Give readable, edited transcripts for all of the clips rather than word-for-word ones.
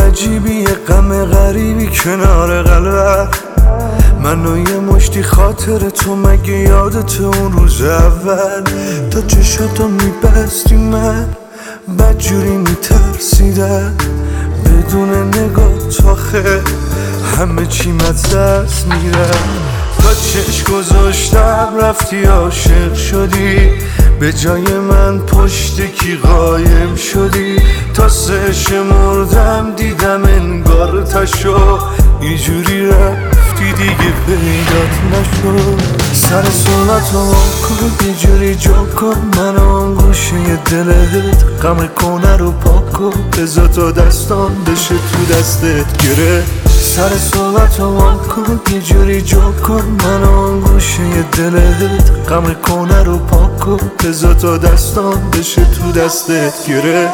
عجیبی، یه غم غریبی کنار قلبک. من و یه مشتی خاطر تو، مگه یادت اون روز اول تا چشاتو میبستی من بدجوری میترسیدم. بدون نگاه آخه همه چی مدست میره. تا چشم گذاشتم رفتی عاشق شدی، به جای من پشت کی قایم شدی. تا 3 شمردم دیدم انگار تشو، اینجوری رفتی دیگه پیدات نشد. سر صورتو کن یه جوری جا کن، من اون گوشه دلت غم کنه رو پاک کن. بذار تا دستان بشه تو دستت گره. سر صحبتو کن یه جوری جا کن، من اون گوشه دلت غم کنه رو پاک کن. بذار تا دستان بشه تو دستت گره.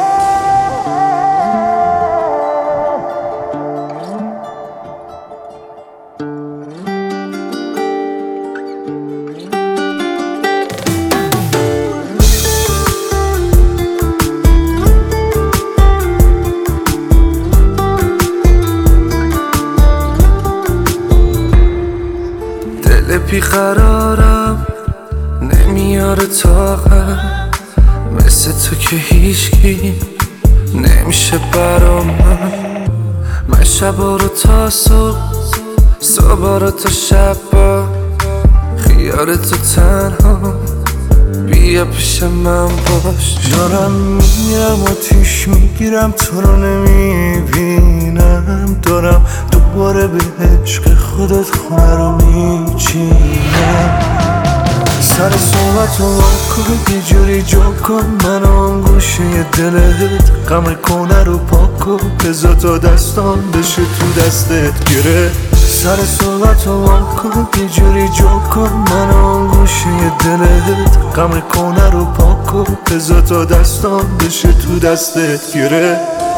بیقرارم نمیاره طاقت، مثل تو که هیچکی نمیشه برام. من شبا رو تا صبح، صبح رو تا شبا، خیال تو تنها بیا پیش من باش. دارم میرم آتیش میگیرم تو رو نمیبینم، دارم دوباره به عشق خودت خونه رو میچینم. سر صحبتو کن یه جوری جا کن، من اون گوشه دلت غم کنه رو پاک کن. بذار تا دستان بشه تو دستت گره. سر صحبتو کن یه جوری جا کن، من اون گوشه دلت غم کنه رو پاک کن. بذار تا دستان بشه تو دستت گره.